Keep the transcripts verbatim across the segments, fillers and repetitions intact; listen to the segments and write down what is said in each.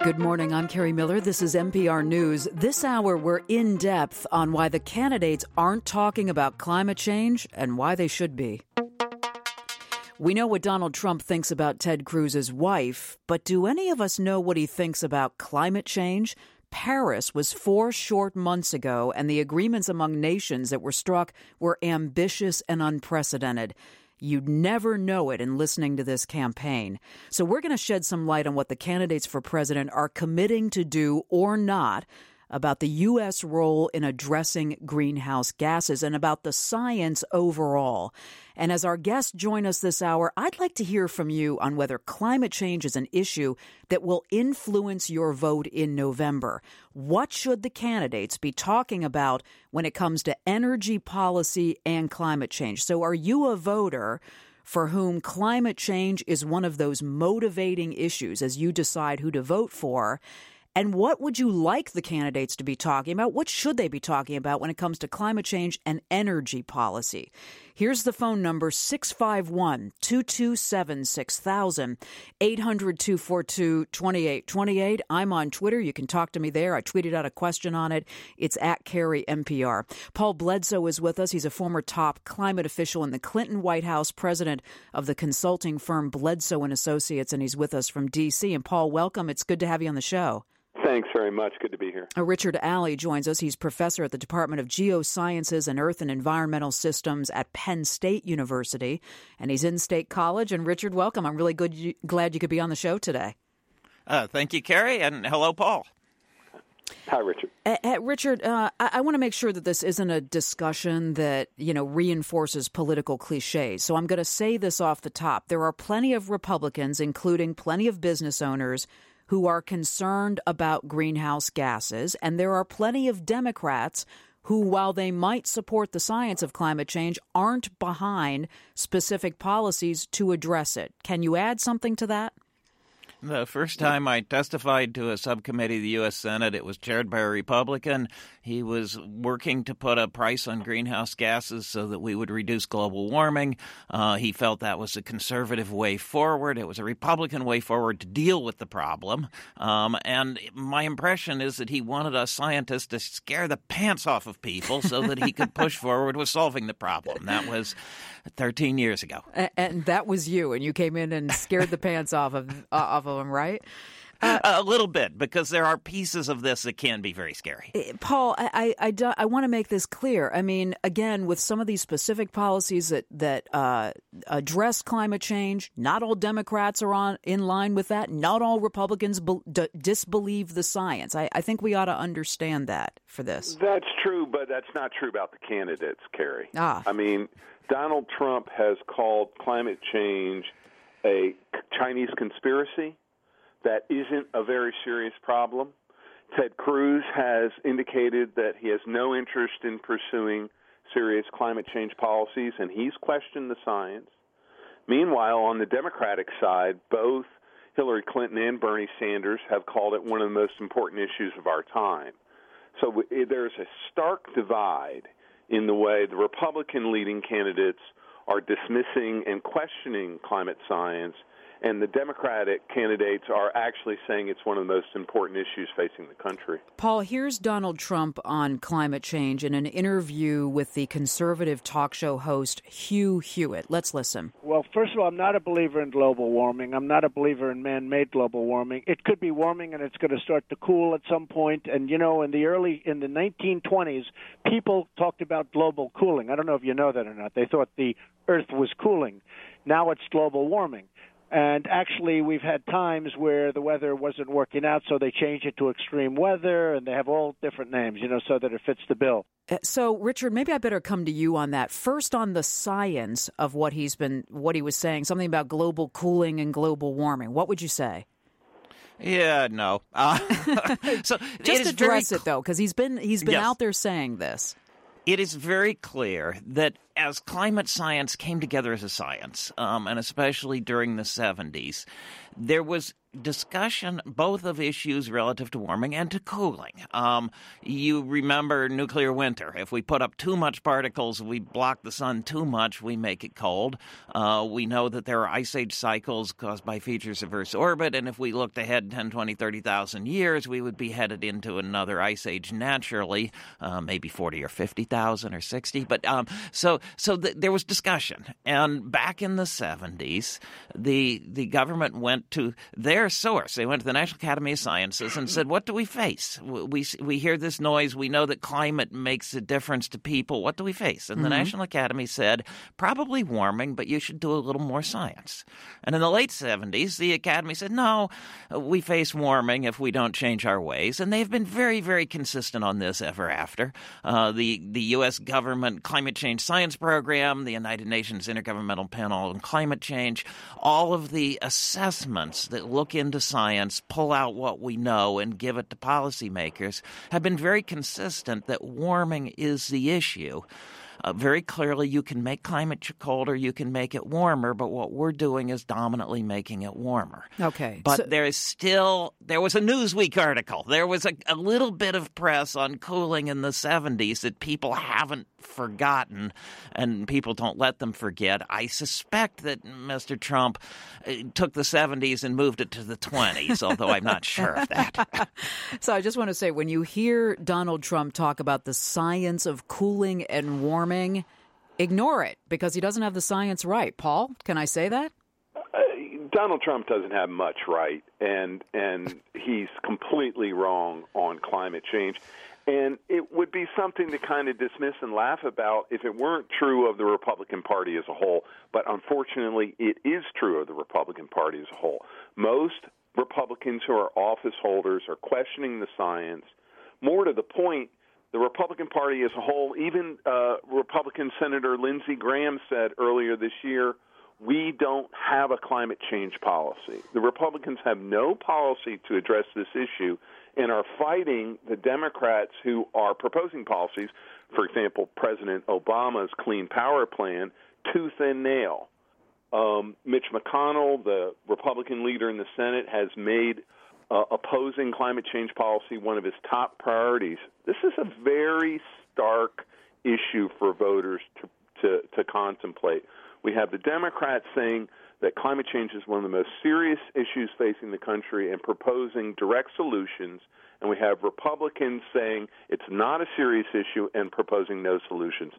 Good morning. I'm Carrie Miller. This is N P R News. This hour, we're in depth on why the candidates aren't talking about climate change and why they should be. We know what Donald Trump thinks about Ted Cruz's wife, but do any of us know what he thinks about climate change? Paris was four short months ago, and the agreements among nations that were struck were ambitious and unprecedented. You'd never know it in listening to this campaign. So we're going to shed some light on what the candidates for president are committing to do or not about the U S role in addressing greenhouse gases and about the science overall. And as our guests join us this hour, I'd like to hear from you on whether climate change is an issue that will influence your vote in November. What should the candidates be talking about when it comes to energy policy and climate change? So are you a voter for whom climate change is one of those motivating issues as you decide who to vote for? And what would you like the candidates to be talking about? What should they be talking about when it comes to climate change and energy policy? Here's the phone number, six five one, two two seven, six thousand, eight hundred, two four two, two eight two eight. I'm on Twitter. You can talk to me there. I tweeted out a question on it. It's at Carrie N P R. Paul Bledsoe is with us. He's a former top climate official in the Clinton White House, president of the consulting firm Bledsoe and Associates, and he's with us from D C. And Paul, welcome. It's good to have you on the show. Thanks very much. Good to be here. Uh, Richard Alley joins us. He's professor at the Department of Geosciences and Earth and Environmental Systems at Penn State University, and he's in State College. And Richard, welcome. I'm really good, you, glad you could be on the show today. Uh, thank you, Carrie, and hello, Paul. Hi, Richard. Uh, uh, Richard, uh, I, I want to make sure that this isn't a discussion that, you know, reinforces political cliches. So I'm going to say this off the top. There are plenty of Republicans, including plenty of business owners, who are concerned about greenhouse gases, and there are plenty of Democrats who, while they might support the science of climate change, aren't behind specific policies to address it. Can you add something to that? The first time I testified to a subcommittee of the U S Senate, it was chaired by a Republican. He was working to put a price on greenhouse gases so that we would reduce global warming. Uh, he felt that was a conservative way forward. It was a Republican way forward to deal with the problem. Um, and my impression is that he wanted us scientists to scare the pants off of people so that he could push forward with solving the problem. That was thirteen years ago. And, and that was you, and you came in and scared the pants off of, uh, off of him, right? Uh, a little bit, because there are pieces of this that can be very scary. Paul, I, I, I, I want to make this clear. I mean, again, with some of these specific policies that, that uh, address climate change, not all Democrats are on in line with that. Not all Republicans be, d- disbelieve the science. I, I think we ought to understand that for this. That's true, but that's not true about the candidates, Carrie. Ah. I mean, Donald Trump has called climate change a Chinese conspiracy. That isn't a very serious problem. Ted Cruz has indicated that he has no interest in pursuing serious climate change policies, and he's questioned the science. Meanwhile, on the Democratic side, both Hillary Clinton and Bernie Sanders have called it one of the most important issues of our time. So there's a stark divide in the way the Republican leading candidates are dismissing and questioning climate science, and the Democratic candidates are actually saying it's one of the most important issues facing the country. Paul, here's Donald Trump on climate change in an interview with the conservative talk show host Hugh Hewitt. Let's listen. Well, first of all, I'm not a believer in global warming. I'm not a believer in man-made global warming. It could be warming, and it's going to start to cool at some point. And, you know, in the early, in the nineteen twenties, people talked about global cooling. I don't know if you know that or not. They thought the Earth was cooling. Now it's global warming. And actually, we've had times where the weather wasn't working out, so they changed it to extreme weather, and they have all different names, you know, so that it fits the bill. So, Richard, maybe I better come to you on that. First, on the science of what he's been, what he was saying, something about global cooling and global warming. What would you say? Yeah, no. Uh, so just it address very, it though, because he's been he's been yes. out there saying this. It is very clear that as climate science came together as a science, um, and especially during the seventies, there was discussion both of issues relative to warming and to cooling. Um, you remember nuclear winter. If we put up too much particles, we block the sun too much, we make it cold. Uh, we know that there are ice age cycles caused by features of Earth's orbit, and if we looked ahead ten, twenty, thirty thousand years, we would be headed into another ice age naturally, uh, maybe forty or fifty thousand or sixty. But um, so so th- there was discussion. And back in the seventies, the the government went to their source. They went to the National Academy of Sciences and said, what do we face? We we hear this noise. We know that climate makes a difference to people. What do we face? And mm-hmm. the National Academy said, probably warming, but you should do a little more science. And in the late seventies, the Academy said, no, we face warming if we don't change our ways. And they've been very, very consistent on this ever after. Uh, the, the U S government Climate Change Science Program, the United Nations Intergovernmental Panel on Climate Change, all of the assessments that look into science, pull out what we know, and give it to policymakers have been very consistent that warming is the issue. Uh, very clearly, you can make climate colder, you can make it warmer, but what we're doing is dominantly making it warmer. Okay. But so- there is still, there was a Newsweek article. There was a, a little bit of press on cooling in the seventies that people haven't forgotten, and people don't let them forget. I suspect that Mister Trump uh, took the seventies and moved it to the twenties, although I'm not sure of that. So I just want to say, when you hear Donald Trump talk about the science of cooling and warming, ignore it, because he doesn't have the science right. Paul, can I say that? Uh, Donald Trump doesn't have much right, and and he's completely wrong on climate change. And it would be something to kind of dismiss and laugh about if it weren't true of the Republican Party as a whole. But unfortunately, it is true of the Republican Party as a whole. Most Republicans who are office holders are questioning the science. More to the point, the Republican Party as a whole, even uh, Republican Senator Lindsey Graham said earlier this year, we don't have a climate change policy. The Republicans have no policy to address this issue and are fighting the Democrats who are proposing policies, for example, President Obama's Clean Power Plan, tooth and nail. Um, Mitch McConnell, the Republican leader in the Senate, has made uh, opposing climate change policy one of his top priorities. This is a very stark issue for voters to, to, to contemplate. We have the Democrats saying that climate change is one of the most serious issues facing the country and proposing direct solutions, and we have Republicans saying it's not a serious issue and proposing no solutions.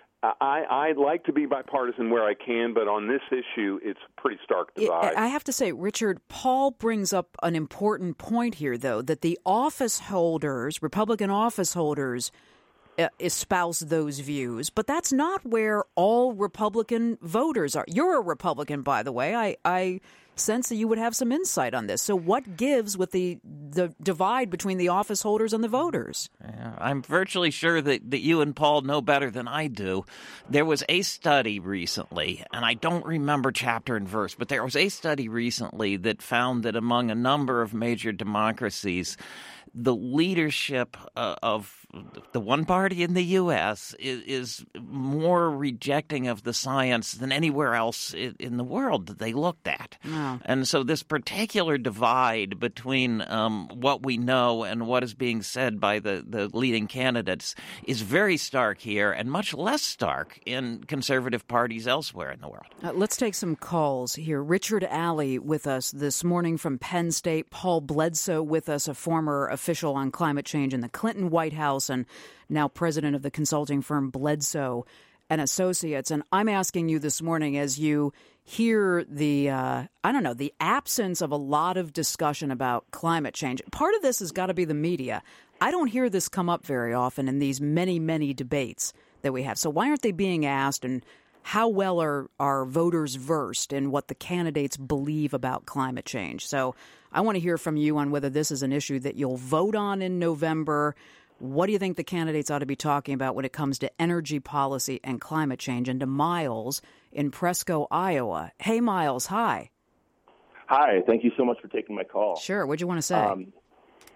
I, I'd like to be bipartisan where I can, but on this issue, it's a pretty stark divide. I have to say, Richard, Paul brings up an important point here, though, that the office holders, Republican office holders, uh, espouse those views. But that's not where all Republican voters are. You're a Republican, by the way. I, I sense that you would have some insight on this. So what gives with the the divide between the office holders and the voters? Yeah, I'm virtually sure that, that you and Paul know better than I do. There was a study recently, and I don't remember chapter and verse, but there was a study recently that found that among a number of major democracies, the leadership uh, of the one party in the U S is, is more rejecting of the science than anywhere else in, in the world that they looked at. Oh. And so this particular divide between um, what we know and what is being said by the, the leading candidates is very stark here and much less stark in conservative parties elsewhere in the world. Uh, let's take some calls here. Richard Alley with us this morning from Penn State. Paul Bledsoe with us, a former official on climate change in the Clinton White House and now president of the consulting firm Bledsoe and Associates. And I'm asking you this morning, as you hear the, uh, I don't know, the absence of a lot of discussion about climate change. Part of this has got to be the media. I don't hear this come up very often in these many, many debates that we have. So why aren't they being asked, and how well are, are voters versed in what the candidates believe about climate change? So I want to hear from you on whether this is an issue that you'll vote on in November. What do you think the candidates ought to be talking about when it comes to energy policy and climate change? And to Miles in Presco, Iowa. Hey, Miles, hi. Hi, thank you so much for taking my call. Sure, what'd you want to say? Um,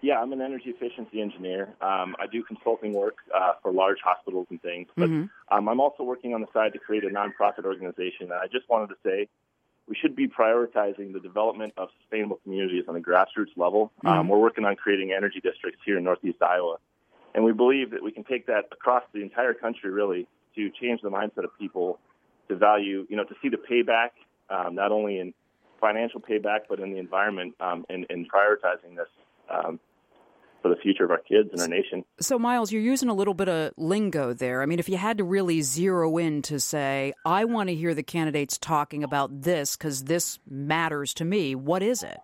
Yeah, I'm an energy efficiency engineer. Um, I do consulting work uh, for large hospitals and things. But mm-hmm. um, I'm also working on the side to create a nonprofit organization. And I just wanted to say we should be prioritizing the development of sustainable communities on a grassroots level. Mm-hmm. Um, we're working on creating energy districts here in Northeast Iowa. And we believe that we can take that across the entire country, really, to change the mindset of people to value, you know, to see the payback, um, not only in financial payback, but in the environment, um, and, and prioritizing this um, for the future of our kids and our nation. So, Miles, you're using a little bit of lingo there. I mean, if you had to really zero in to say, I want to hear the candidates talking about this because this matters to me, what is it?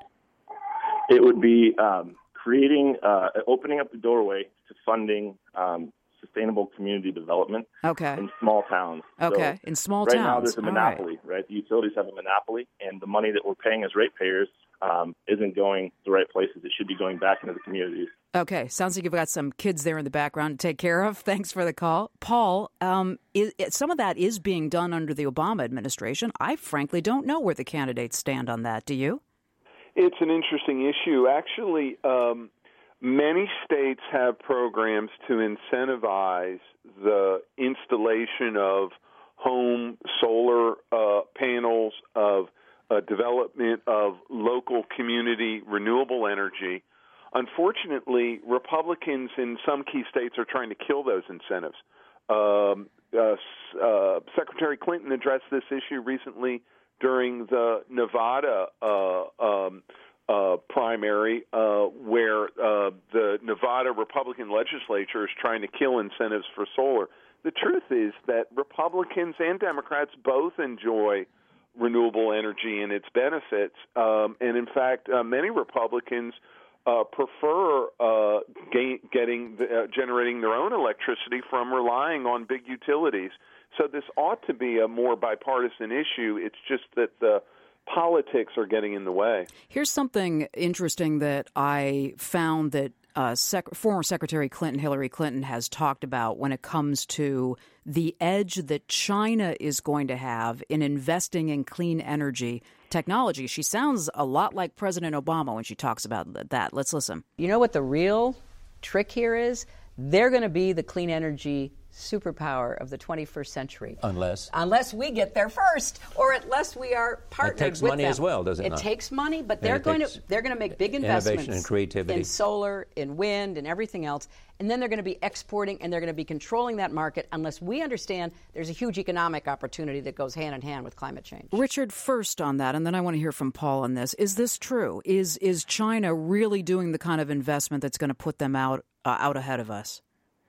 It would be um, creating, uh, opening up the doorway to funding um, sustainable community development okay. in small towns. Okay, so in small right towns. Right now there's a monopoly, right. right? The utilities have a monopoly, and the money that we're paying as ratepayers um, isn't going the right places. It should be going back into the communities. Okay, sounds like you've got some kids there in the background to take care of. Thanks for the call. Paul, um, is, some of that is being done under the Obama administration. I frankly don't know where the candidates stand on that. Do you? It's an interesting issue. Actually, um, many states have programs to incentivize the installation of home solar uh, panels, of uh, development of local community renewable energy. Unfortunately, Republicans in some key states are trying to kill those incentives. Um, uh, uh, Secretary Clinton addressed this issue recently during the Nevada uh, um, uh, primary, uh, where uh, the Nevada Republican legislature is trying to kill incentives for solar. The truth is that Republicans and Democrats both enjoy renewable energy and its benefits, um, and in fact, uh, many Republicans Uh, prefer uh, gain, getting the, uh, generating their own electricity from relying on big utilities. So this ought to be a more bipartisan issue. It's just that the politics are getting in the way. Here's something interesting that I found that uh, Sec- former Secretary Clinton, Hillary Clinton, has talked about when it comes to the edge that China is going to have in investing in clean energy technology. She sounds a lot like President Obama when she talks about that. Let's listen. You know what the real trick here is? They're going to be the clean energy superpower of the twenty-first century. Unless? Unless we get there first, or unless we are partnered with them. It takes money as well, does it, it not? It takes money, but they're going to they're going to make big investments innovation and creativity in solar, in wind, and everything else. And then they're going to be exporting, and they're going to be controlling that market unless we understand there's a huge economic opportunity that goes hand in hand with climate change. Richard, first on that, and then I want to hear from Paul on this. Is this true? Is is China really doing the kind of investment that's going to put them out uh, out ahead of us?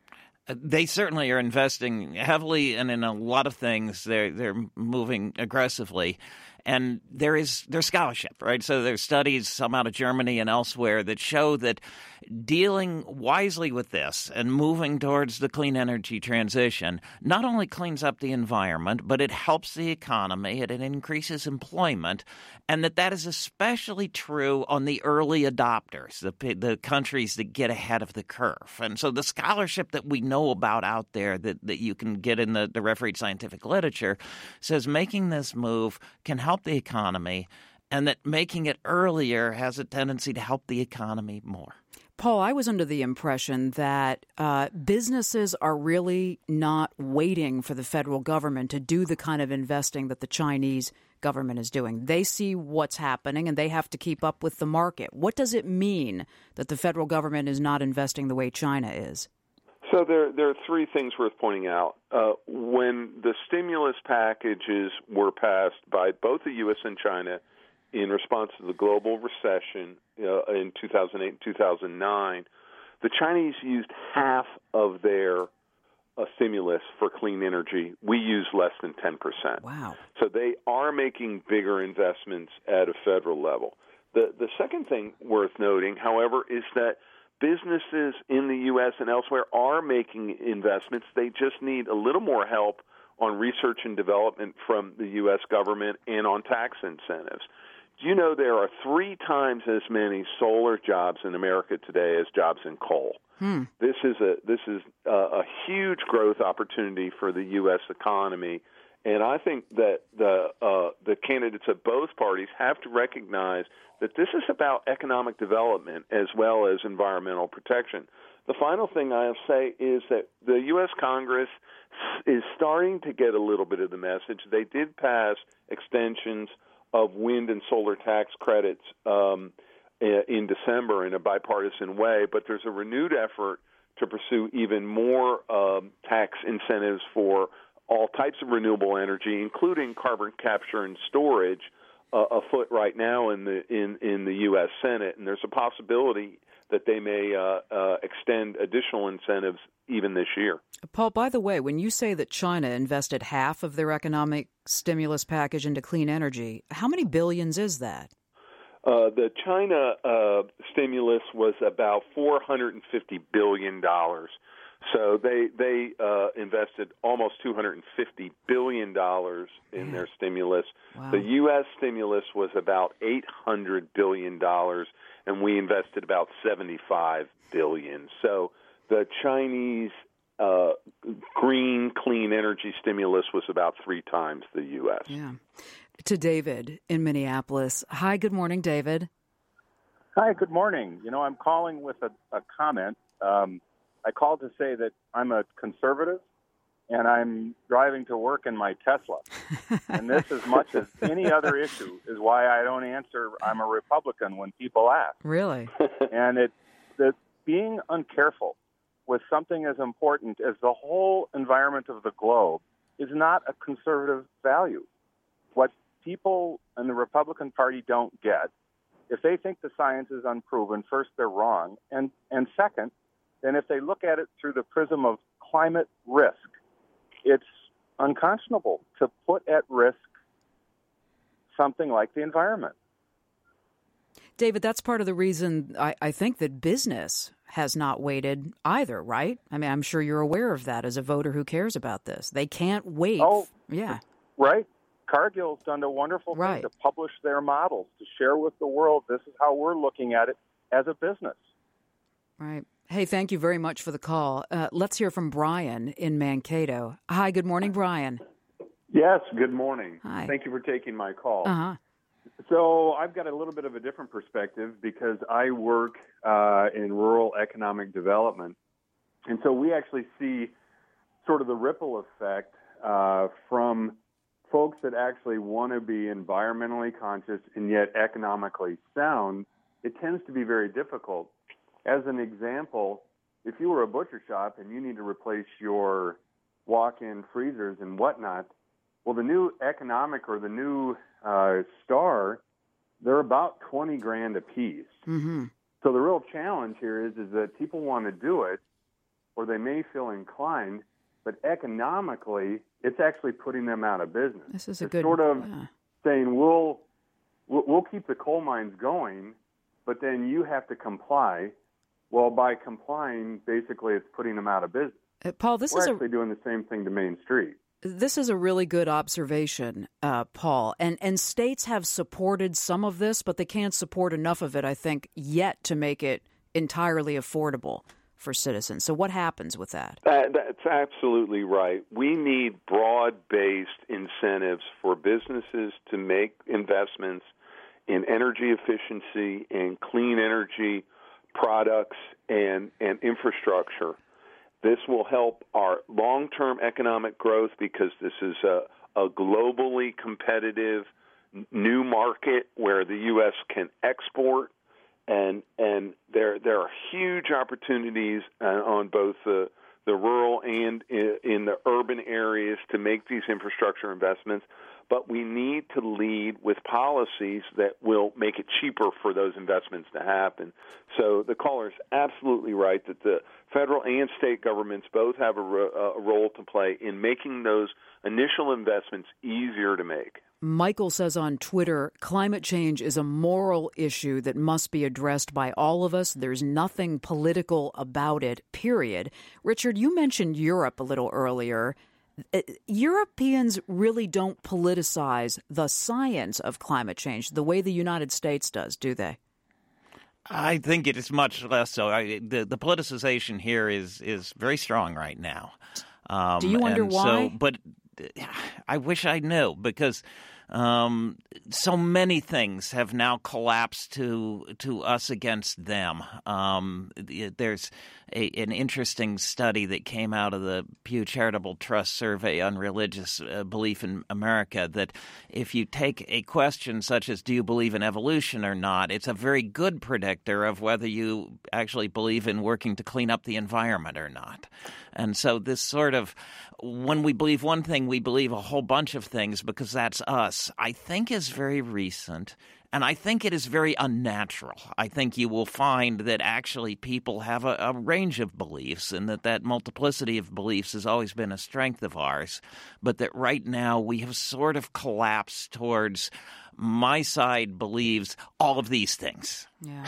They certainly are investing heavily, and in a lot of things, they're they're moving aggressively. And there is there's scholarship, right? So there's studies, some out of Germany and elsewhere, that show that dealing wisely with this and moving towards the clean energy transition not only cleans up the environment, but it helps the economy and it increases employment, and that that is especially true on the early adopters, the the countries that get ahead of the curve. And so the scholarship that we know about out there that, that you can get in the, the refereed scientific literature says making this move can help the economy, and that making it earlier has a tendency to help the economy more. Paul, I was under the impression that uh, businesses are really not waiting for the federal government to do the kind of investing that the Chinese government is doing. They see what's happening, and they have to keep up with the market. What does it mean that the federal government is not investing the way China is? So there, there are three things worth pointing out. Uh, when the stimulus packages were passed by both the U S and China in response to the global recession uh, in two thousand eight and two thousand nine, the Chinese used half of their uh, stimulus for clean energy. We use less than ten percent. Wow. So they are making bigger investments at a federal level. The, the second thing worth noting, however, is that businesses in the U S and elsewhere are making investments. They just need a little more help on research and development from the U S government and on tax incentives. Do you know there are three times as many solar jobs in America today as jobs in coal? Hmm. This is a this is a, a huge growth opportunity for the U S economy, And I think that the uh, the candidates of both parties have to recognize that this is about economic development as well as environmental protection. The final thing I'll say is that the U S Congress is starting to get a little bit of the message. They did pass extensions of wind and solar tax credits um, in December in a bipartisan way, but there's a renewed effort to pursue even more um, tax incentives for all types of renewable energy, including carbon capture and storage, uh, afoot right now in the in, in the U S Senate. And there's a possibility that they may uh, uh, extend additional incentives even this year. Paul, by the way, when you say that China invested half of their economic stimulus package into clean energy, how many billions is that? Uh, the China uh, stimulus was about four hundred fifty billion dollars. So they they uh, invested almost two hundred fifty billion dollars in yeah. their stimulus. Wow. The U S stimulus was about eight hundred billion dollars, and we invested about seventy-five billion dollars. So the Chinese uh, green, clean energy stimulus was about three times the U S. Yeah. To David in Minneapolis. Hi, good morning, David. Hi, good morning. You know, I'm calling with a, a comment. Um, I called to say that I'm a conservative, and I'm driving to work in my Tesla. And this, as much as any other issue, is why I don't answer I'm a Republican when people ask. Really? And it, the, being uncareful with something as important as the whole environment of the globe is not a conservative value. What people in the Republican Party don't get, if they think the science is unproven, first, they're wrong. And, and second, then if they look at it through the prism of climate risk, it's unconscionable to put at risk something like the environment. David, that's part of the reason I, I think that business has not waited either, right? I mean, I'm sure you're aware of that as a voter who cares about this. They can't wait. Oh, yeah. Right. Cargill's done a wonderful right. thing to publish their models, to share with the world, this is how we're looking at it as a business. Right. Hey, thank you very much for the call. Uh, let's hear from Brian in Mankato. Hi, good morning, Brian. Yes, good morning. Hi. Thank you for taking my call. Uh-huh. So I've got a little bit of a different perspective because I work uh, in rural economic development. And so we actually see sort of the ripple effect uh, from folks that actually want to be environmentally conscious and yet economically sound. It tends to be very difficult. As an example, if you were a butcher shop and you need to replace your walk-in freezers and whatnot, well, the new economic or the new uh, Star, they're about twenty grand a piece. Mm-hmm. So the real challenge here is, is that people want to do it, or they may feel inclined, but economically, it's actually putting them out of business. This is a it's good sort of yeah. saying we'll, we'll we'll keep the coal mines going, but then you have to comply. Well, by complying, basically, it's putting them out of business. Uh, Paul, this We're is actually a, doing the same thing to Main Street. This is a really good observation, uh, Paul. And and states have supported some of this, but they can't support enough of it, I think, yet to make it entirely affordable for citizens. So what happens with that? Uh, that's absolutely right. We need broad-based incentives for businesses to make investments in energy efficiency and clean energy products and, and infrastructure. This will help our long-term economic growth because this is a, a globally competitive new market where the U S can export, and and there there are huge opportunities uh, on both the the rural and in, in the urban areas to make these infrastructure investments. But we need to lead with policies that will make it cheaper for those investments to happen. So the caller is absolutely right that the federal and state governments both have a, ro- a role to play in making those initial investments easier to make. Michael says on Twitter, climate change is a moral issue that must be addressed by all of us. There's nothing political about it, period. Richard, you mentioned Europe a little earlier. Europeans really don't politicize the science of climate change the way the United States does, do they? I think it is much less so. I, the, the politicization here is is very strong right now. Um, do you wonder and why? So, but I wish I knew, because um, so many things have now collapsed to to us against them. Um, there's a, an interesting study that came out of the Pew Charitable Trust survey on religious uh, belief in America, that if you take a question such as, do you believe in evolution or not, it's a very good predictor of whether you actually believe in working to clean up the environment or not. And so this sort of, when we believe one thing, we believe a whole bunch of things because that's us, I think is very recent. And I think it is very unnatural. I think you will find that actually people have a, a range of beliefs, and that that multiplicity of beliefs has always been a strength of ours. But that right now we have sort of collapsed towards my side believes all of these things. Yeah.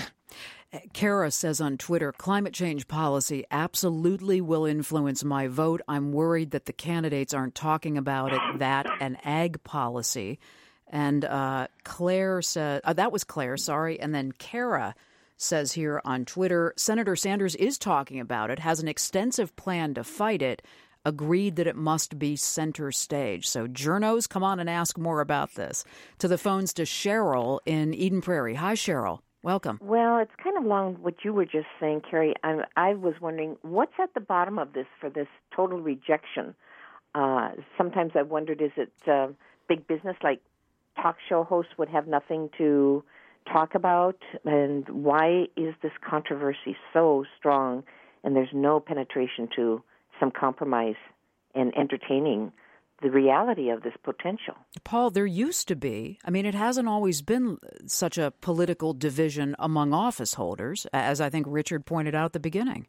Kara says on Twitter, climate change policy absolutely will influence my vote. I'm worried that the candidates aren't talking about it, that and ag policy. And uh, Claire said, uh, that was Claire, sorry. And then Kara says here on Twitter, Senator Sanders is talking about it, has an extensive plan to fight it, agreed that it must be center stage. So journos, come on and ask more about this. To the phones to Cheryl in Eden Prairie. Hi, Cheryl. Welcome. Well, it's kind of along what you were just saying, Carrie. I, I was wondering, what's at the bottom of this for this total rejection? Uh, sometimes I wondered, is it uh, big business, like talk show hosts would have nothing to talk about? And why is this controversy so strong and there's no penetration to some compromise and entertaining the reality of this potential? Paul, there used to be, I mean, it hasn't always been such a political division among office holders, as I think Richard pointed out at the beginning.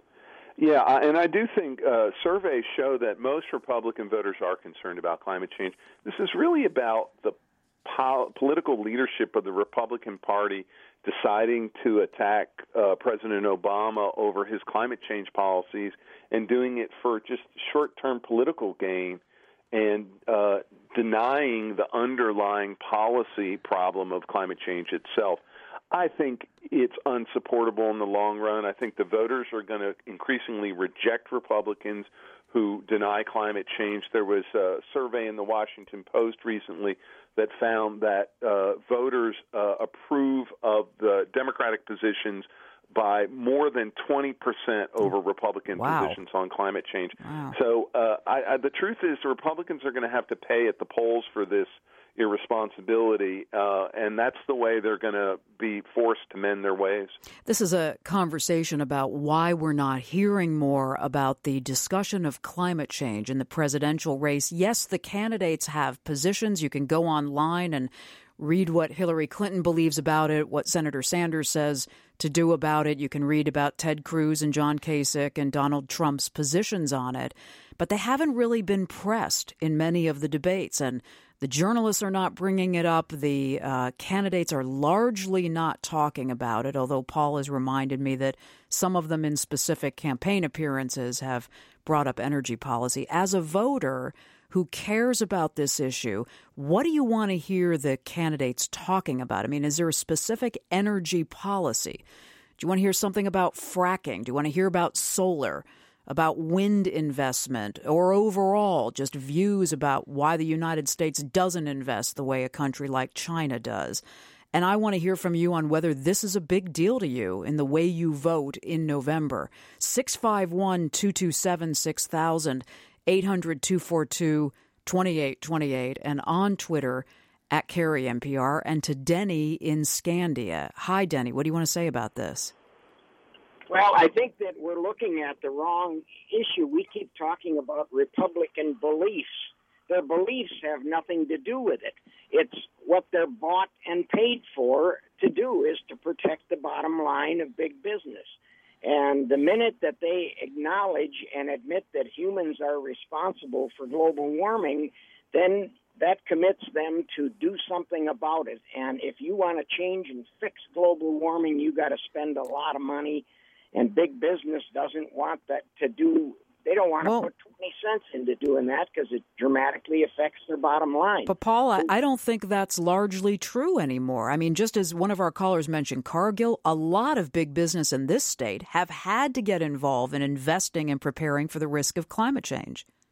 Yeah, and I do think uh, surveys show that most Republican voters are concerned about climate change. This is really about the po- political leadership of the Republican Party deciding to attack uh, President Obama over his climate change policies and doing it for just short-term political gain, and uh, denying the underlying policy problem of climate change itself. I think it's unsupportable in the long run. I think the voters are going to increasingly reject Republicans who deny climate change. There was a survey in the Washington Post recently that found that uh, voters uh, approve of the Democratic positions by more than twenty percent over Republican wow. positions on climate change. Wow. So uh, I, I, the truth is the Republicans are going to have to pay at the polls for this irresponsibility, uh, and that's the way they're going to be forced to mend their ways. This is a conversation about why we're not hearing more about the discussion of climate change in the presidential race. Yes, the candidates have positions. You can go online and read what Hillary Clinton believes about it, what Senator Sanders says to do about it. You can read about Ted Cruz and John Kasich and Donald Trump's positions on it. But they haven't really been pressed in many of the debates, and the journalists are not bringing it up. The uh, candidates are largely not talking about it, although Paul has reminded me that some of them in specific campaign appearances have brought up energy policy. As a voter who cares about this issue, what do you want to hear the candidates talking about? I mean, is there a specific energy policy? Do you want to hear something about fracking? Do you want to hear about solar, about wind investment, or overall just views about why the United States doesn't invest the way a country like China does? And I want to hear from you on whether this is a big deal to you in the way you vote in November. six five one, two two seven, six thousand, eight hundred, two four two, two eight two eight, and on Twitter at Carrie N P R, and to Denny in Scandia. Hi, Denny. What do you want to say about this? Well, I think that we're looking at the wrong issue. We keep talking about Republican beliefs. Their beliefs have nothing to do with it. It's what they're bought and paid for to do is to protect the bottom line of big business. And the minute that they acknowledge and admit that humans are responsible for global warming, then that commits them to do something about it. And if you want to change and fix global warming, you got to spend a lot of money. And big business doesn't want that to do. They don't want to well, put twenty cents into doing that because it dramatically affects their bottom line. But, Paul, I, I don't think that's largely true anymore. I mean, just as one of our callers mentioned, Cargill, a lot of big business in this state have had to get involved in investing and preparing for the risk of climate change.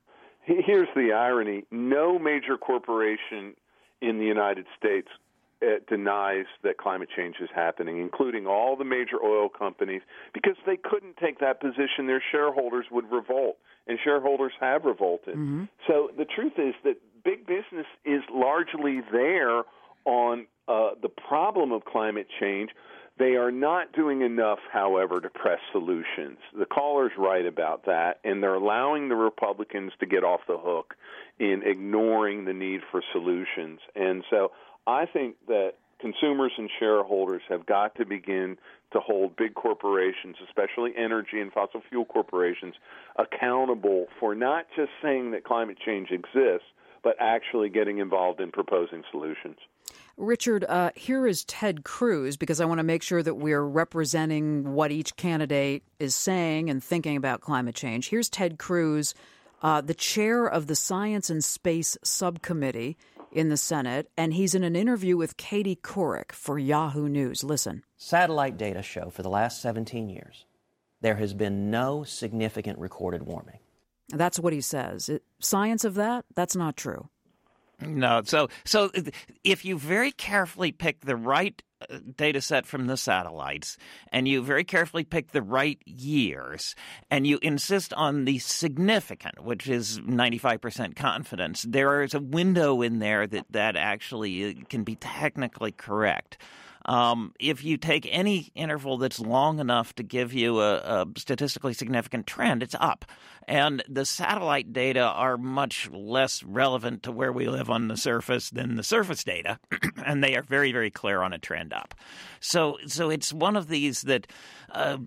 Here's the irony. No major corporation in the United States uh, denies that climate change is happening, including all the major oil companies, because they couldn't take that position. Their shareholders would revolt, and shareholders have revolted. Mm-hmm. So the truth is that big business is largely there on uh, the problem of climate change. They are not doing enough, however, to press solutions. The caller's right about that, and they're allowing the Republicans to get off the hook in ignoring the need for solutions. And so I think that consumers and shareholders have got to begin to hold big corporations, especially energy and fossil fuel corporations, accountable for not just saying that climate change exists, but actually getting involved in proposing solutions. Richard, uh, here is Ted Cruz, because I want to make sure that we're representing what each candidate is saying and thinking about climate change. Here's Ted Cruz, uh, the chair of the Science and Space Subcommittee in the Senate, and he's in an interview with Katie Couric for Yahoo News. Listen. Satellite data show for the last seventeen years, there has been no significant recorded warming. That's what he says. It, science of that? That's not true. No. So so if you very carefully pick the right data set from the satellites and you very carefully pick the right years and you insist on the significant, which is ninety-five percent confidence, there is a window in there that, that actually can be technically correct. Um, if you take any interval that's long enough to give you a, a statistically significant trend, it's up. And the satellite data are much less relevant to where we live on the surface than the surface data, and they are very, very clear on a trend up. So, so it's one of these that uh,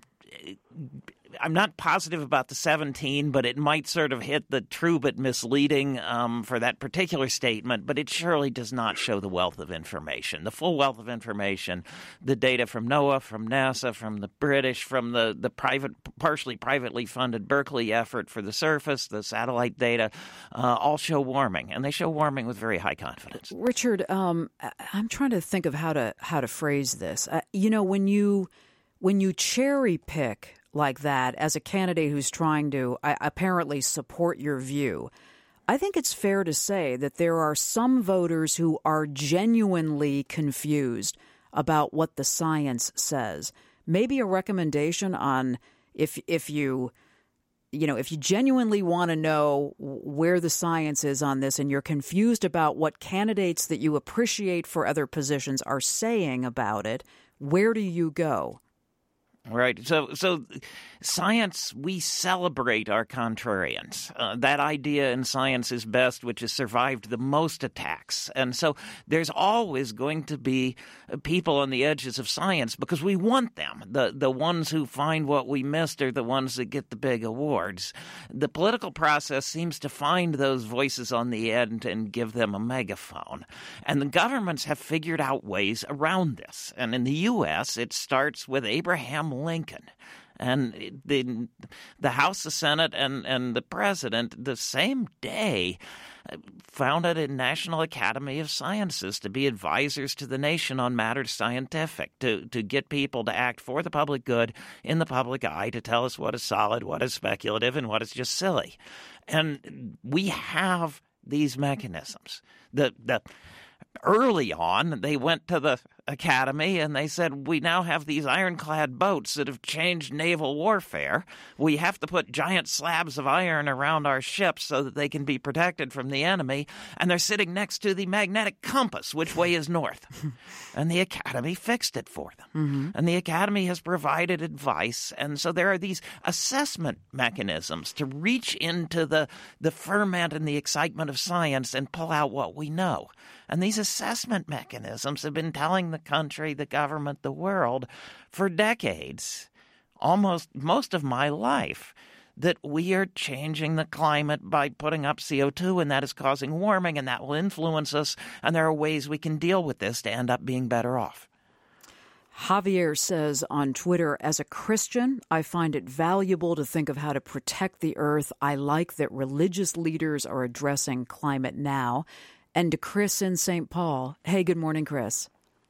I'm not positive about the seventeen, but it might sort of hit the true but misleading um, for that particular statement, but it surely does not show the wealth of information, the full wealth of information, the data from NOAA, from NASA, from the British, from the, the private, partially privately funded Berkeley effort for the surface, the satellite data, uh, all show warming, and they show warming with very high confidence. Richard, um, I'm trying to think of how to how to phrase this. Uh, you know, when you when you cherry pick like that as a candidate who's trying to uh, apparently support your view, I think it's fair to say that there are some voters who are genuinely confused about what the science says. Maybe a recommendation on if if you you know if you genuinely want to know where the science is on this and you're confused about what candidates that you appreciate for other positions are saying about it, where do you go? Right. So, so science, we celebrate our contrarians. Uh, that idea in science is best, which has survived the most attacks. And so there's always going to be people on the edges of science because we want them. The, the ones who find what we missed are the ones that get the big awards. The political process seems to find those voices on the end and give them a megaphone. And the governments have figured out ways around this. And in the U S, it starts with Abraham Lincoln. And the the House, the Senate, and, and the President the same day founded a National Academy of Sciences to be advisors to the nation on matters scientific, to, to get people to act for the public good in the public eye, to tell us what is solid, what is speculative, and what is just silly. And we have these mechanisms. The the Early on, they went to the academy and they said, we now have these ironclad boats that have changed naval warfare. We have to put giant slabs of iron around our ships so that they can be protected from the enemy. And they're sitting next to the magnetic compass, which way is north. And the academy fixed it for them. Mm-hmm. And the academy has provided advice. And so there are these assessment mechanisms to reach into the, the ferment and the excitement of science and pull out what we know. And these assessment mechanisms have been telling the country, the government, the world for decades, almost most of my life, that we are changing the climate by putting up C O two, and that is causing warming, and that will influence us. And there are ways we can deal with this to end up being better off. Javier says on Twitter, as a Christian, I find it valuable to think of how to protect the earth. I like that religious leaders are addressing climate now. And to Chris in Saint Paul. Hey, good morning, Chris.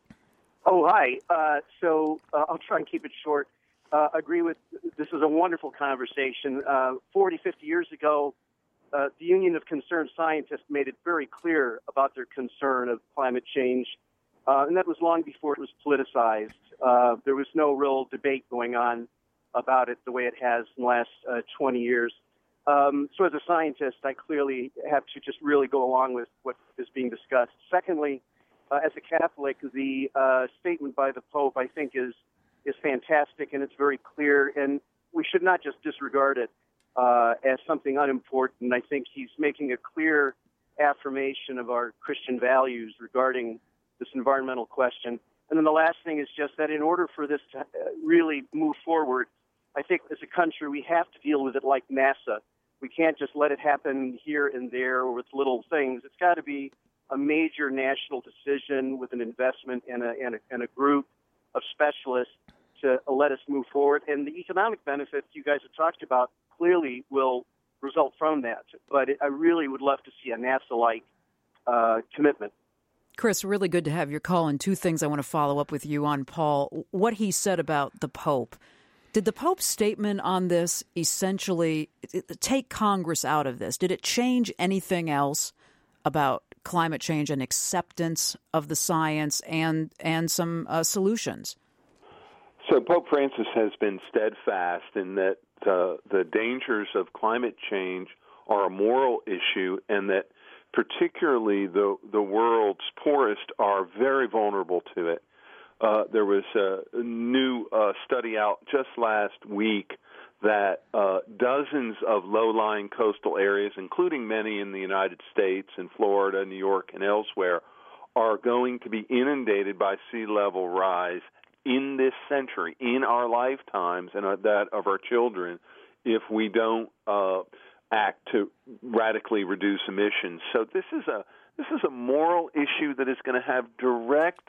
Oh, hi. Uh, so uh, I'll try and keep it short. Uh, agree with, this is a wonderful conversation. Uh, forty, fifty years ago, uh, the Union of Concerned Scientists made it very clear about their concern of climate change, uh, and that was long before it was politicized. Uh, there was no real debate going on about it the way it has in the last uh, twenty years. Um, so as a scientist, I clearly have to just really go along with what is being discussed. Secondly, uh, as a Catholic, the uh, statement by the Pope, I think, is is fantastic, and it's very clear, and we should not just disregard it uh, as something unimportant. I think he's making a clear affirmation of our Christian values regarding this environmental question. And then the last thing is just that in order for this to really move forward, I think as a country we have to deal with it like NASA. We can't just let it happen here and there or with little things. It's got to be a major national decision with an investment and a, and a, and a group of specialists to let us move forward. And the economic benefits you guys have talked about clearly will result from that. But it, I really would love to see a NASA-like uh, commitment. Chris, really good to have your call. And two things I want to follow up with you on, Paul. What he said about the Pope. Did the Pope's statement on this essentially take Congress out of this? Did it change anything else about climate change and acceptance of the science and, and some uh, solutions? So Pope Francis has been steadfast in that uh, the dangers of climate change are a moral issue, and that particularly the the world's poorest are very vulnerable to it. Uh, there was a new uh, study out just last week that uh, dozens of low-lying coastal areas, including many in the United States and Florida, New York, and elsewhere, are going to be inundated by sea level rise in this century, in our lifetimes, and that of our children, if we don't uh, act to radically reduce emissions. So this is a this is a moral issue that is going to have direct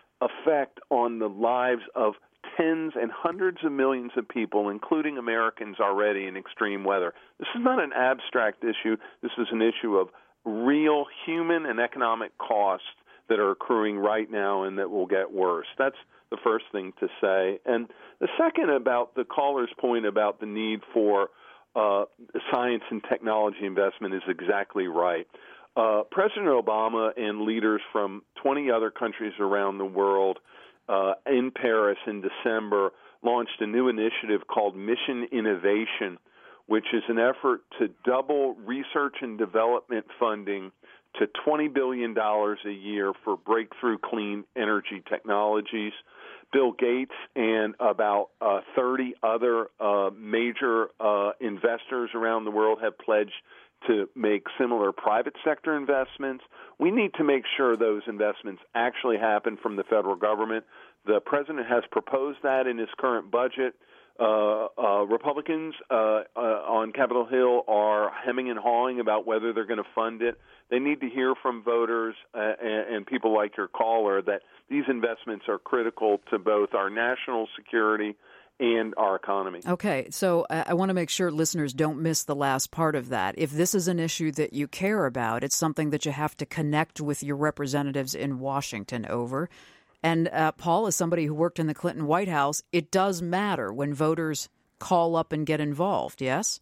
effect on the lives of tens and hundreds of millions of people, including Americans already in extreme weather. This is not an abstract issue. This is an issue of real human and economic costs that are accruing right now and that will get worse. That's the first thing to say. And the second, about the caller's point about the need for uh, science and technology investment, is exactly right. Uh, President Obama and leaders from twenty other countries around the world uh, in Paris in December launched a new initiative called Mission Innovation, which is an effort to double research and development funding to twenty billion dollars a year for breakthrough clean energy technologies. Bill Gates and about uh, thirty other uh, major uh, investors around the world have pledged to make similar private sector investments. We need to make sure those investments actually happen from the federal government. The president has proposed that in his current budget. Uh, uh, Republicans uh, uh, on Capitol Hill are hemming and hawing about whether they're going to fund it. They need to hear from voters uh, and, and people like your caller that these investments are critical to both our national security and our economy. Okay, so uh, I want to make sure listeners don't miss the last part of that. If this is an issue that you care about, it's something that you have to connect with your representatives in Washington over. And uh, Paul, as somebody who worked in the Clinton White House, it does matter when voters call up and get involved, yes?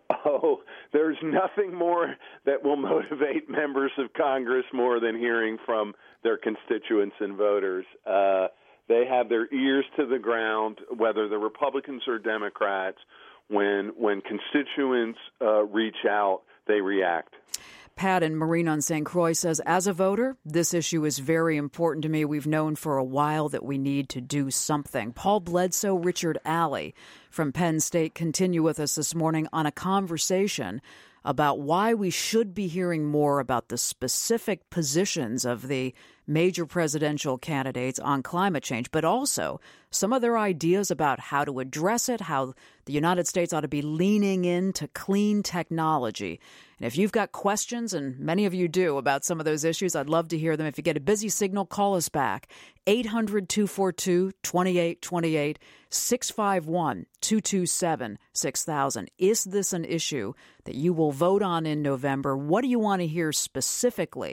Oh, there's nothing more that will motivate members of Congress more than hearing from their constituents and voters. Uh, they have their ears to the ground, whether they're Republicans or Democrats. When when constituents uh, reach out, they react. Pat in Marine on Saint Croix says, as a voter, this issue is very important to me. We've known for a while that we need to do something. Paul Bledsoe, Richard Alley from Penn State continue with us this morning on a conversation about why we should be hearing more about the specific positions of the major presidential candidates on climate change, but also some of their ideas about how to address it, how the United States ought to be leaning into clean technology. And if you've got questions, and many of you do, about some of those issues, I'd love to hear them. If you get a busy signal, call us back. eight hundred, two four two, two eight two eight, six five one, two two seven, six thousand. Is this an issue that you will vote on in November? What do you want to hear specifically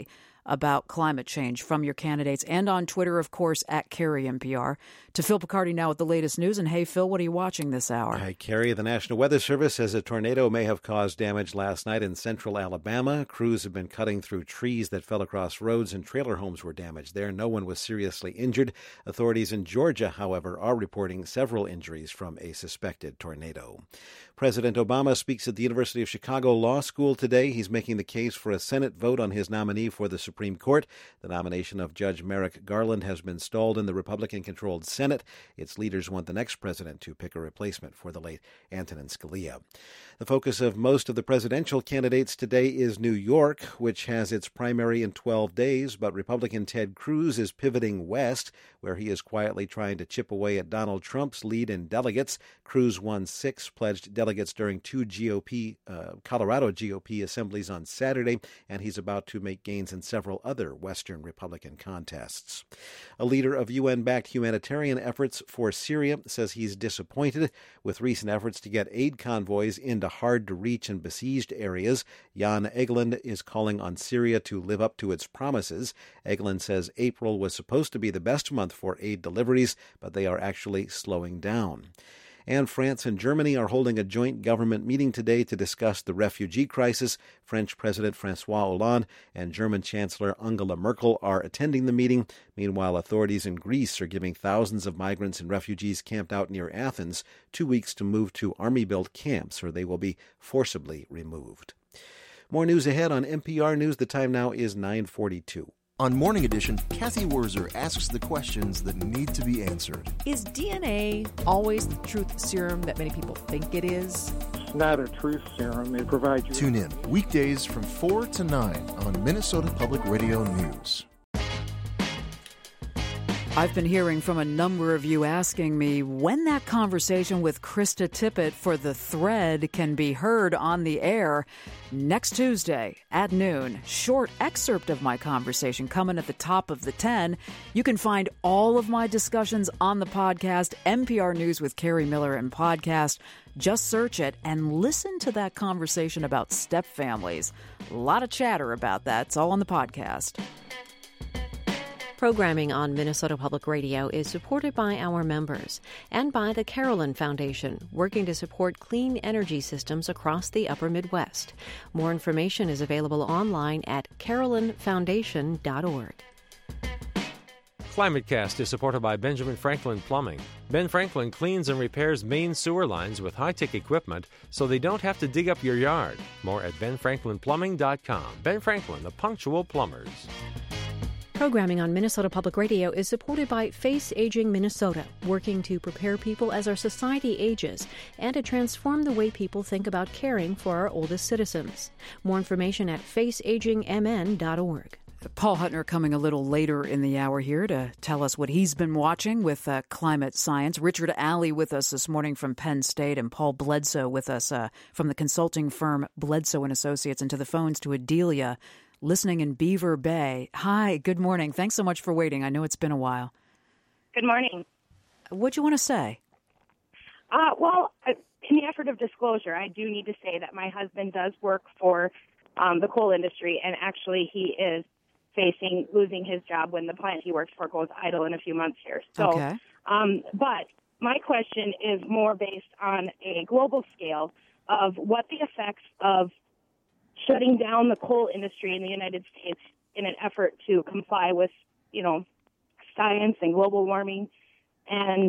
about climate change from your candidates, and on Twitter, of course, at Carrie N P R. To Phil Picardi now with the latest news. And hey, Phil, what are you watching this hour? Hi, Carrie. The National Weather Service says a tornado may have caused damage last night in central Alabama. Crews have been cutting through trees that fell across roads, and trailer homes were damaged there. No one was seriously injured. Authorities in Georgia, however, are reporting several injuries from a suspected tornado. President Obama speaks at the University of Chicago Law School today. He's making the case for a Senate vote on his nominee for the Supreme Court. The nomination of Judge Merrick Garland has been stalled in the Republican-controlled Senate. Its leaders want the next president to pick a replacement for the late Antonin Scalia. The focus of most of the presidential candidates today is New York, which has its primary in twelve days, but Republican Ted Cruz is pivoting west, where he is quietly trying to chip away at Donald Trump's lead in delegates. Cruz won six pledged delegates during two G O P, uh, Colorado G O P assemblies on Saturday, and he's about to make gains in several other Western Republican contests. A leader of U N-backed humanitarian efforts for Syria says he's disappointed with recent efforts to get aid convoys into hard-to-reach and besieged areas. Jan Egeland is calling on Syria to live up to its promises. Egeland says April was supposed to be the best month for aid deliveries, but they are actually slowing down. And France and Germany are holding a joint government meeting today to discuss the refugee crisis. French President François Hollande and German Chancellor Angela Merkel are attending the meeting. Meanwhile, authorities in Greece are giving thousands of migrants and refugees camped out near Athens two weeks to move to army-built camps, or they will be forcibly removed. More news ahead on N P R News. The time now is nine forty-two. On Morning Edition, Kathy Wurzer asks the questions that need to be answered. Is D N A always the truth serum that many people think it is? It's not a truth serum. It provides you... Tune in weekdays from four to nine on Minnesota Public Radio News. I've been hearing from a number of you asking me when that conversation with Krista Tippett for The Thread can be heard on the air. Next Tuesday at noon. Short excerpt of my conversation coming at the top of the ten. You can find all of my discussions on the podcast, N P R News with Carrie Miller and podcast. Just search it and listen to that conversation about step families. A lot of chatter about that. It's all on the podcast. Programming on Minnesota Public Radio is supported by our members and by the Carolyn Foundation, working to support clean energy systems across the upper Midwest. More information is available online at carolyn foundation dot org. ClimateCast is supported by Benjamin Franklin Plumbing. Ben Franklin cleans and repairs main sewer lines with high-tech equipment so they don't have to dig up your yard. More at ben franklin plumbing dot com. Ben Franklin, the punctual plumbers. Programming on Minnesota Public Radio is supported by Face Aging Minnesota, working to prepare people as our society ages and to transform the way people think about caring for our oldest citizens. More information at face aging m n dot org. Paul Huttner coming a little later in the hour here to tell us what he's been watching with uh, climate science. Richard Alley with us this morning from Penn State, and Paul Bledsoe with us uh, from the consulting firm Bledsoe and Associates. And to the phones to Adelia, listening in Beaver Bay. Hi, good morning. Thanks so much for waiting. I know it's been a while. Good morning. What'd you want to say? Uh, well, in the effort of disclosure, I do need to say that my husband does work for um, the coal industry, and actually he is facing losing his job when the plant he works for goes idle in a few months here. So, okay. um, but my question is more based on a global scale of what the effects of shutting down the coal industry in the United States in an effort to comply with, you know, science and global warming, and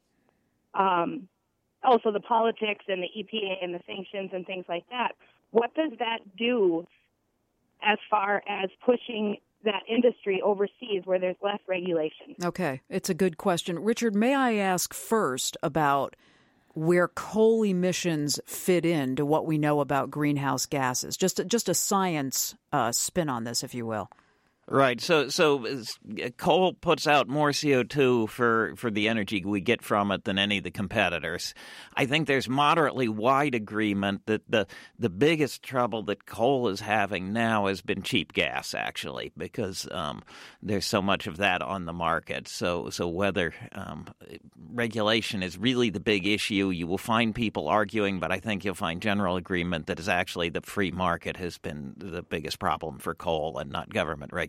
um, also the politics and the E P A and the sanctions and things like that. What does that do as far as pushing that industry overseas where there's less regulation? Okay, it's a good question. Richard, may I ask first about where coal emissions fit into what we know about greenhouse gases? Just a, just a science uh, spin on this, if you will. Right. So so coal puts out more C O two for, for the energy we get from it than any of the competitors. I think there's moderately wide agreement that the the biggest trouble that coal is having now has been cheap gas, actually, because um, there's so much of that on the market. So so whether um, regulation is really the big issue, you will find people arguing, but I think you'll find general agreement that is actually the free market has been the biggest problem for coal and not government regulation.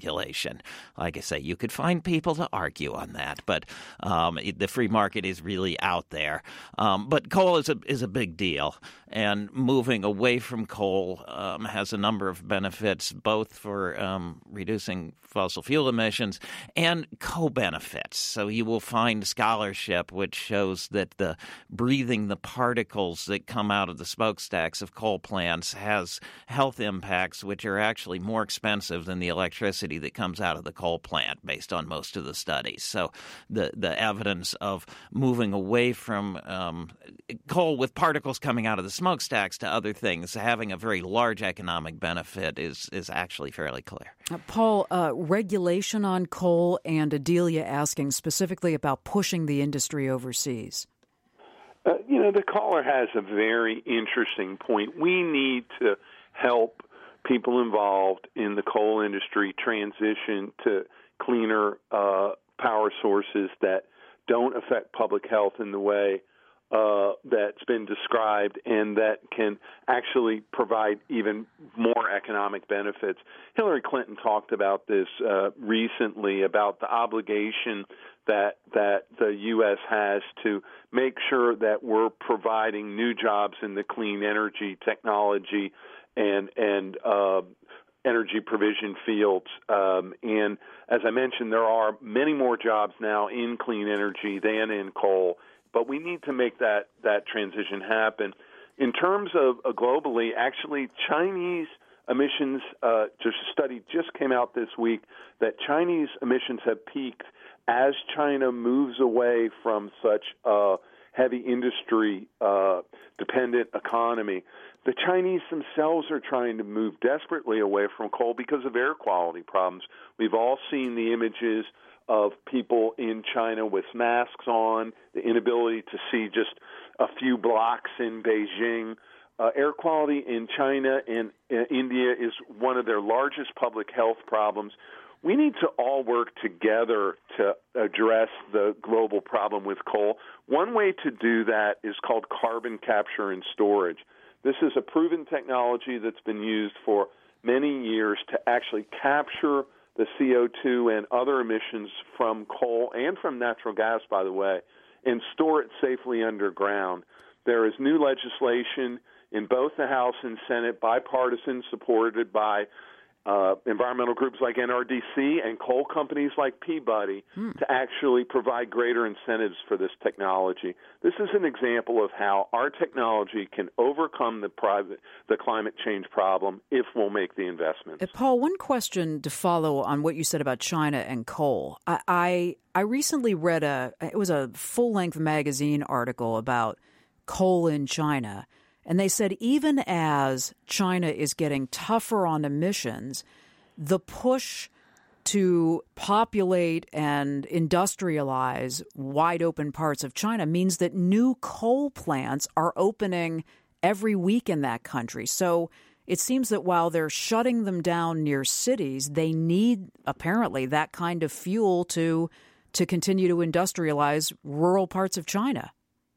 speculation. Like I say, you could find people to argue on that, but um, the free market is really out there. Um, but coal is a is a big deal, and moving away from coal um, has a number of benefits, both for um, reducing fossil fuel emissions and co-benefits. So you will find scholarship which shows that the breathing the particles that come out of the smokestacks of coal plants has health impacts which are actually more expensive than the electricity that comes out of the coal plant, based on most of the studies. So the the evidence of moving away from um, coal with particles coming out of the smokestacks to other things having a very large economic benefit is is actually fairly clear. Uh, Paul, uh, regulation on coal, and Adelia asking specifically about pushing the industry overseas. Uh, you know, the caller has a very interesting point. We need to help people involved in the coal industry transition to cleaner uh, power sources that don't affect public health in the way uh, that's been described, and that can actually provide even more economic benefits. Hillary Clinton talked about this uh, recently, about the obligation that that the U S has to make sure that we're providing new jobs in the clean energy technology and and uh, energy provision fields. Um, and as I mentioned, there are many more jobs now in clean energy than in coal, but we need to make that, that transition happen. In terms of uh, globally, actually, Chinese emissions, uh, just a study just came out this week that Chinese emissions have peaked as China moves away from such a heavy industry uh, dependent economy. The Chinese themselves are trying to move desperately away from coal because of air quality problems. We've all seen the images of people in China with masks on, the inability to see just a few blocks in Beijing. Uh, air quality in China and uh, India is one of their largest public health problems. We need to all work together to address the global problem with coal. One way to do that is called carbon capture and storage. This is a proven technology that's been used for many years to actually capture the C O two and other emissions from coal and from natural gas, by the way, and store it safely underground. There is new legislation in both the House and Senate, bipartisan, supported by Uh, environmental groups like N R D C and coal companies like Peabody hmm. to actually provide greater incentives for this technology. This is an example of how our technology can overcome the private, the climate change problem if we'll make the investments. Uh, Paul, one question to follow on what you said about China and coal. I I, I recently read a it was a full-length magazine article about coal in China. And they said even as China is getting tougher on emissions, the push to populate and industrialize wide open parts of China means that new coal plants are opening every week in that country. So it seems that while they're shutting them down near cities, they need apparently that kind of fuel to to continue to industrialize rural parts of China.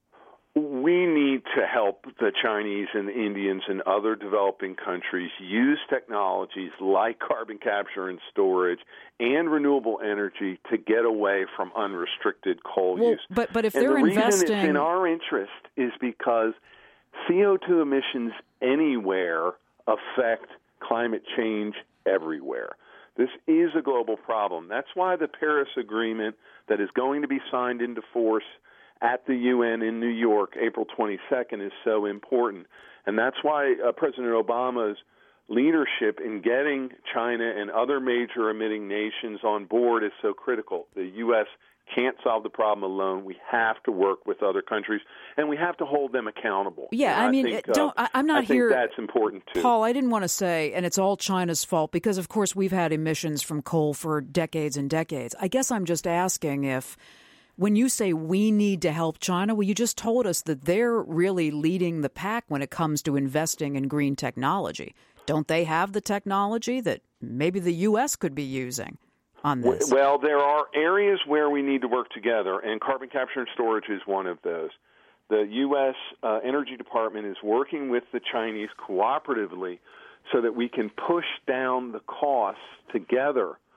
We need to help the Chinese and the Indians and other developing countries use technologies like carbon capture and storage and renewable energy to get away from unrestricted coal well, use. But, but if and they're the reason investing... it's in our interest is because C O two emissions anywhere affect climate change everywhere. This is a global problem. That's why the Paris Agreement that is going to be signed into force at the U N in New York, April twenty-second, is so important. And that's why uh, President Obama's leadership in getting China and other major emitting nations on board is so critical. The U S can't solve the problem alone. We have to work with other countries, and we have to hold them accountable. Yeah, and I mean, think, don't, uh, I'm not I think here. that's important, too. Paul, I didn't want to say, and it's all China's fault, because, of course, we've had emissions from coal for decades and decades. I guess I'm just asking if, when you say we need to help China, well, you just told us that they're really leading the pack when it comes to investing in green technology. Don't they have the technology that maybe the U S could be using on this? Well, there are areas where we need to work together, and carbon capture and storage is one of those. The U S uh, Energy Department is working with the Chinese cooperatively so that we can push down the costs together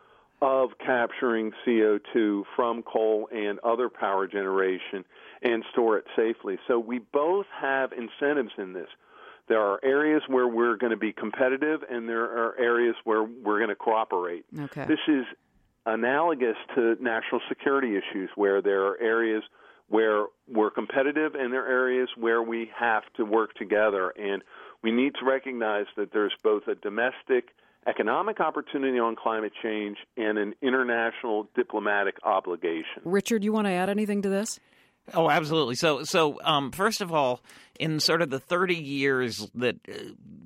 of capturing C O two from coal and other power generation and store it safely. So we both have incentives in this. There are areas where we're going to be competitive, and there are areas where we're going to cooperate. Okay. This is analogous to national security issues, where there are areas where we're competitive and there are areas where we have to work together. And we need to recognize that there's both a domestic economic opportunity on climate change and an international diplomatic obligation. Richard, you want to add anything to this? Oh, absolutely. So, so um, first of all, in sort of the thirty years that uh,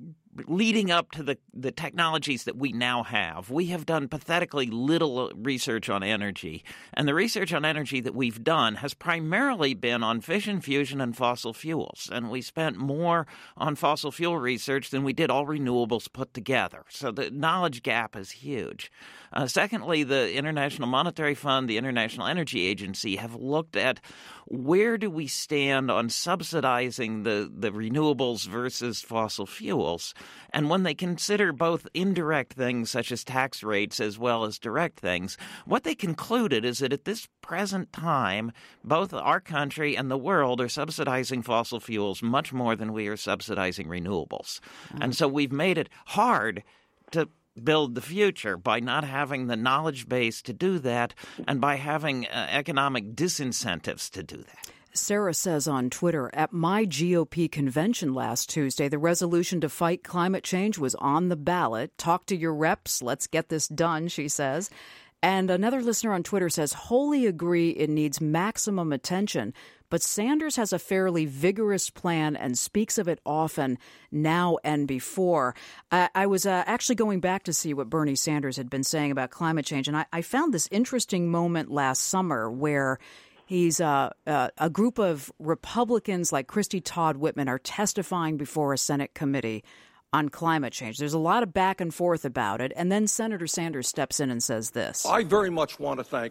leading up to the, the technologies that we now have, we have done pathetically little research on energy. And the research on energy that we've done has primarily been on fission, fusion, and fossil fuels. And we spent more on fossil fuel research than we did all renewables put together. So the knowledge gap is huge. Uh, secondly, the International Monetary Fund, the International Energy Agency have looked at where do we stand on subsidizing the, the renewables versus fossil fuels. And when they consider both indirect things such as tax rates as well as direct things, what they concluded is that at this present time, both our country and the world are subsidizing fossil fuels much more than we are subsidizing renewables. Mm-hmm. And so we've made it hard to build the future by not having the knowledge base to do that and by having uh, economic disincentives to do that. Sarah says on Twitter, at my G O P convention last Tuesday, the resolution to fight climate change was on the ballot. Talk to your reps. Let's get this done, she says. And another listener on Twitter says, wholly agree it needs maximum attention, but Sanders has a fairly vigorous plan and speaks of it often now and before. I, I was uh, actually going back to see what Bernie Sanders had been saying about climate change, and I, I found this interesting moment last summer where He's uh, uh, a group of Republicans like Christy Todd Whitman are testifying before a Senate committee on climate change. There's a lot of back and forth about it. And then Senator Sanders steps in and says this. I very much want to thank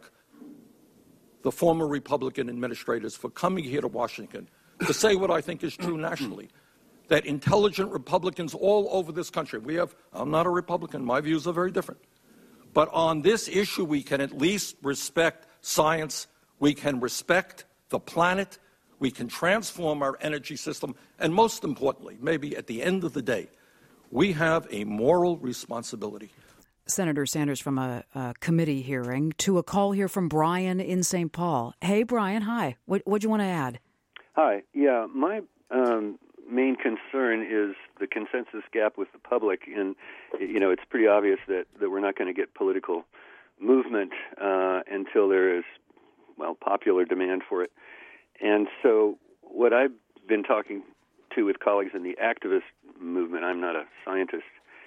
the former Republican administrators for coming here to Washington to say what I think is true nationally, that intelligent Republicans all over this country, we have, I'm not a Republican, my views are very different, but on this issue we can at least respect science. We can respect the planet, we can transform our energy system, and most importantly, maybe at the end of the day, we have a moral responsibility. Senator Sanders from a, a committee hearing to a call here from Brian in Saint Paul. Hey, Brian, hi. What what do you want to add? Hi. Yeah, my um, main concern is the consensus gap with the public. And, you know, it's pretty obvious that, that we're not going to get political movement uh, until there is well, popular demand for it. And so what I've been talking to with colleagues in the activist movement, I'm not a scientist,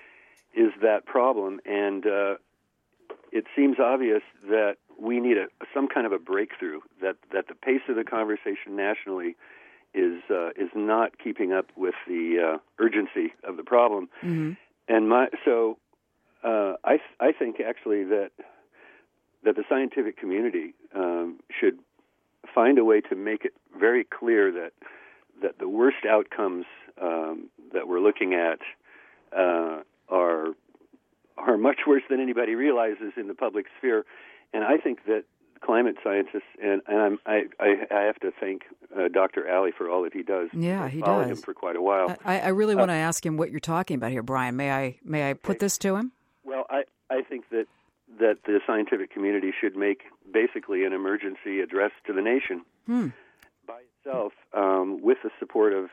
is that problem. And uh, it seems obvious that we need a, some kind of a breakthrough, that, that the pace of the conversation nationally is uh, is not keeping up with the uh, urgency of the problem. Mm-hmm. And my so uh, I, th- I think actually that that the scientific community um, should find a way to make it very clear that that the worst outcomes um, that we're looking at uh, are are much worse than anybody realizes in the public sphere. And I think that climate scientists, and, and I'm, I, I I have to thank uh, Doctor Alley for all that he does. Yeah, I've he followed does. him for quite a while. I, I really want to uh, ask him what you're talking about here, Brian. May I may I put okay. this to him? Well, I, I think that that the scientific community should make basically an emergency address to the nation hmm. by itself, um, with the support of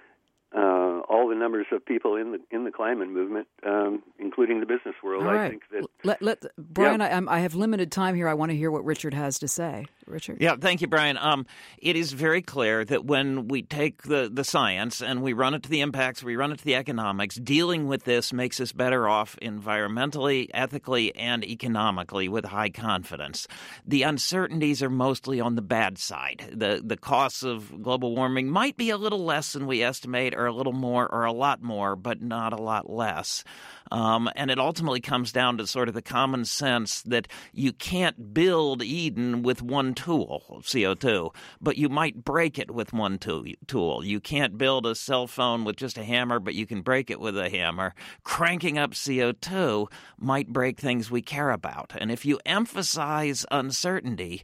uh, all the numbers of people in the in the climate movement, um, including the business world. All I right. think that let, let Brian. Yeah. I, I'm, I have limited time here. I want to hear what Richard has to say. Richard. Yeah, thank you, Brian. Um, it is very clear that when we take the, the science and we run it to the impacts, we run it to the economics, dealing with this makes us better off environmentally, ethically, and economically with high confidence. The uncertainties are mostly on the bad side. The, the costs of global warming might be a little less than we estimate, or a little more, or a lot more, but not a lot less. Um, and it ultimately comes down to sort of the common sense that you can't build Eden with one tool, C O two, but you might break it with one tool. You can't build a cell phone with just a hammer, but you can break it with a hammer. Cranking up C O two might break things we care about. And if you emphasize uncertainty,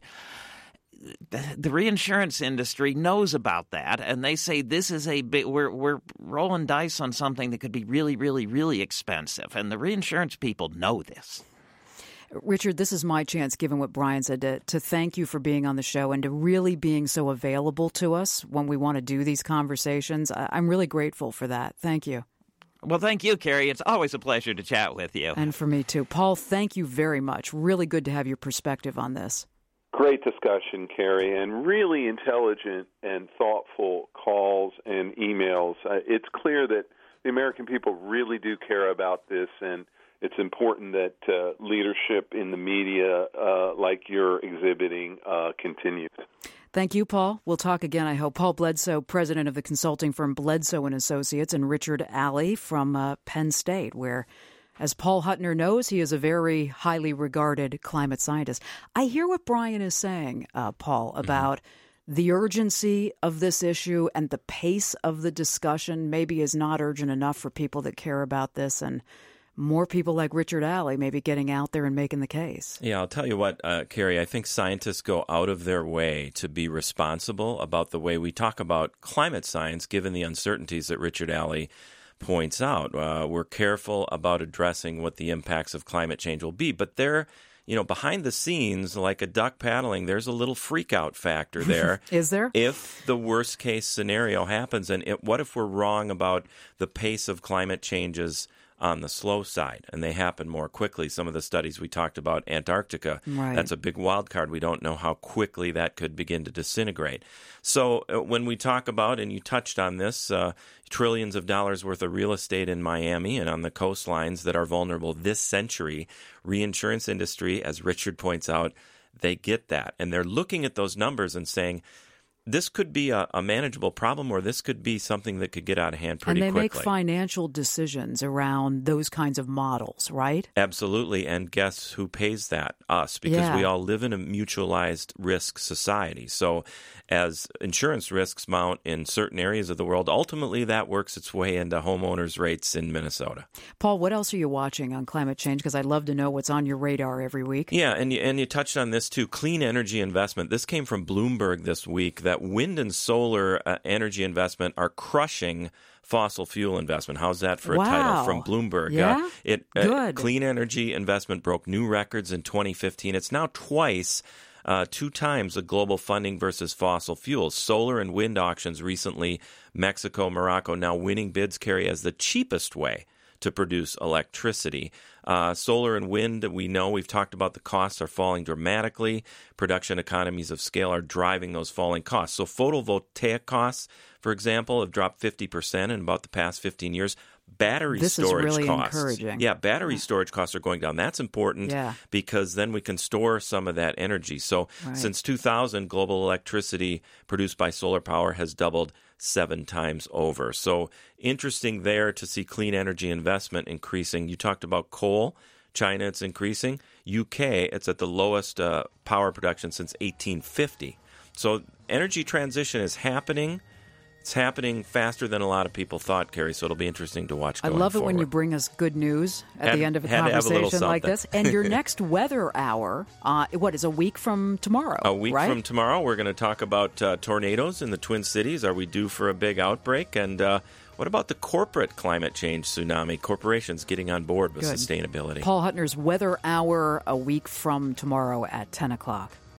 the reinsurance industry knows about that, and they say this is a big, we're we're rolling dice on something that could be really, really, really expensive, and the reinsurance people know this. Richard, this is my chance, given what Brian said, to, to thank you for being on the show and to really being so available to us when we want to do these conversations. I, I'm really grateful for that. Thank you. Well, thank you, Carrie. It's always a pleasure to chat with you. And for me, too. Paul, thank you very much. Really good to have your perspective on this. Great discussion, Carrie, and really intelligent and thoughtful calls and emails. Uh, it's clear that the American people really do care about this, and it's important that uh, leadership in the media, uh, like you're exhibiting, uh, continues. Thank you, Paul. We'll talk again, I hope. Paul Bledsoe, president of the consulting firm Bledsoe and Associates, and Richard Alley from uh, Penn State, where, as Paul Huttner knows, he is a very highly regarded climate scientist. I hear what Brian is saying, uh, Paul, about mm-hmm. the urgency of this issue and the pace of the discussion maybe is not urgent enough for people that care about this, and more people like Richard Alley maybe getting out there and making the case. Yeah, I'll tell you what, uh, Carrie, I think scientists go out of their way to be responsible about the way we talk about climate science, given the uncertainties that Richard Alley points out. Uh, we're careful about addressing what the impacts of climate change will be, but there, you know, behind the scenes, like a duck paddling, there's a little freak out factor there. Is there? If the worst case scenario happens, and it, what if we're wrong about the pace of climate changes on the slow side, and they happen more quickly? Some of the studies we talked about, Antarctica, right. That's a big wild card. We don't know how quickly that could begin to disintegrate. So uh, when we talk about, and you touched on this, uh, trillions of dollars worth of real estate in Miami and on the coastlines that are vulnerable this century, reinsurance industry, as Richard points out, they get that. And they're looking at those numbers and saying, this could be a, a manageable problem, or this could be something that could get out of hand pretty quickly. And they quickly. make financial decisions around those kinds of models, right? Absolutely. And guess who pays that? Us, because yeah. we all live in a mutualized risk society. So as insurance risks mount in certain areas of the world, ultimately that works its way into homeowners' rates in Minnesota. Paul, what else are you watching on climate change? Because I'd love to know what's on your radar every week. Yeah, and you, and you touched on this too, clean energy investment. This came from Bloomberg this week, that wind and solar uh, energy investment are crushing fossil fuel investment. How's that for a wow. title from Bloomberg? Yeah? Uh, it uh, Good. Clean energy investment broke new records in twenty fifteen. It's now twice Uh, two times the global funding versus fossil fuels. Solar and wind auctions recently, Mexico, Morocco now winning bids, Carry, as the cheapest way to produce electricity. Uh, solar and wind, we know, we've talked about the costs are falling dramatically. Production economies of scale are driving those falling costs. So photovoltaic costs, for example, have dropped fifty percent in about the past fifteen years. Battery this storage is really costs. encouraging. Yeah, battery yeah. storage costs are going down. That's important yeah. because then we can store some of that energy. So right. since two thousand, global electricity produced by solar power has doubled seven times over. So interesting there to see clean energy investment increasing. You talked about coal. China, it's increasing. U K, it's at the lowest uh, power production since eighteen fifty. So energy transition is happening. It's happening faster than a lot of people thought, Carrie, so it'll be interesting to watch going I love it forward. when you bring us good news at had, the end of a had conversation a like this. And your next weather hour, uh, what, is a week from tomorrow, A week right? from tomorrow, we're going to talk about uh, tornadoes in the Twin Cities. Are we due for a big outbreak? And uh, what about the corporate climate change tsunami? Corporations getting on board with good. sustainability. Paul Huttner's weather hour a week from tomorrow at ten o'clock.